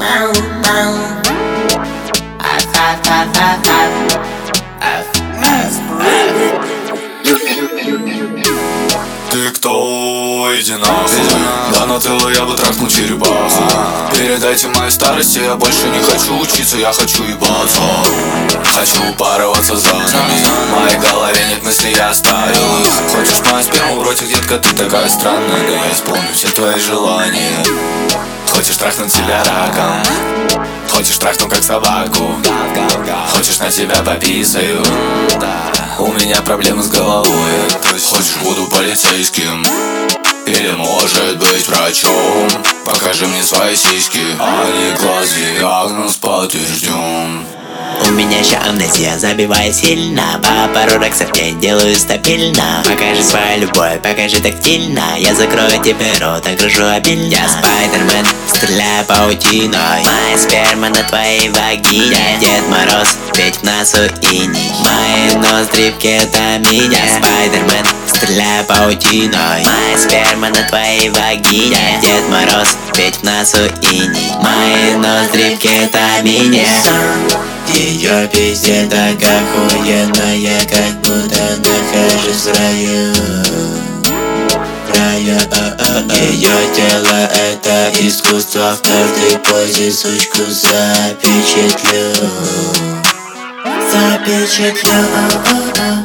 Ты кто? Иди нахуй. Да на тело я бы трахнул черепаху. Передайте моей старости, я больше не хочу учиться, я хочу ебаться. Хочу упарываться за нами. В моей голове нет мыслей, я оставил их. Хочешь мою сперму в роте, детка, ты такая странная. Но я исполню все твои желания. Хочешь трахнуть себя раком, хочешь трахнуть как собаку, хочешь на тебя пописаю. У меня проблемы с головой. Хочешь буду полицейским или может быть врачом? Покажи мне свои сиськи, а не глаз, диагноз подтвержден. У меня еще амнезия, забиваю сильно. По пару рексов я делаю стабильно. Покажи свою любовь, покажи тактильно. Я закрою тебе рот, окружу обильно. Я Спайдермен, стреляю паутиной. Моя сперма на твоей вагине. Дед Мороз, ведь в носу иней. Мои ноздри в кетамине. Я Спайдермен, стреляю паутиной. Моя сперма на твоей вагине. Дед Мороз, ведь в носу иней. Мои ноздри в кетамине. Ее пиздец так охуенно, я как будто нахожусь в раю. Ее тело это искусство, в каждой позе сучку запечатлю.